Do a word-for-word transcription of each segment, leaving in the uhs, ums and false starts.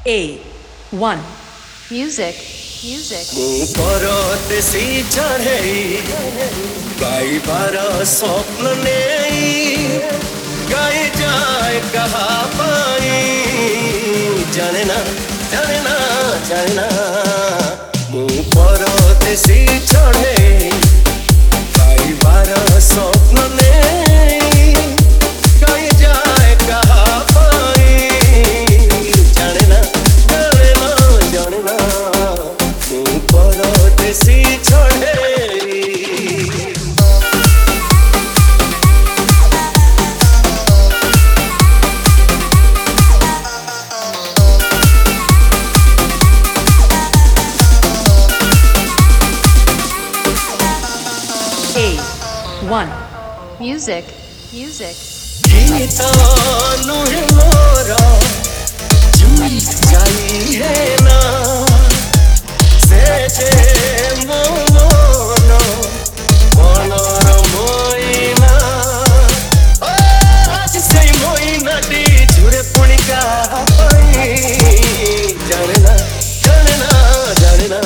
A one. Music, music. परदेसी चढ़ई गाइबार स्वप्न नेई गाई जाए कहा पाई जाने ना जाने ना जाने ना मु परदेसी चढ़ई गाइबार स्वप्न नेई गाई जाए कहा पाई जाने ना जाने ना जाने ना मु परदेसी चढ़ई A one. Music, music. गीत नुहे मोर जुई जाई है ना से जे मो मन मनर मोइना ओ आज से मोइना दी झुरे पुणिका पाई जानना जानना जानना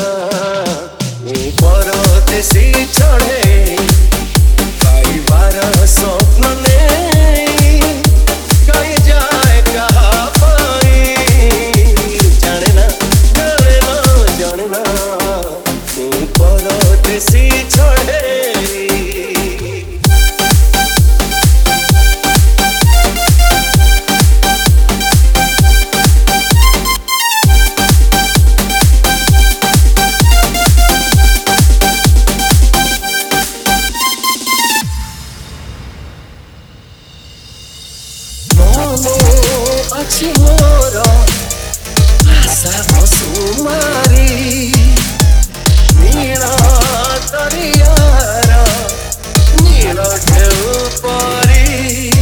परदेसी चढ़े गाइबार स्वप्न नेई गाई जाए कहा पाई जाने ना जाने ना जाने ना मु परदेसी चढ़े मने अछि मोर आशा बसुमारी नील दरियार नील ढेउ परी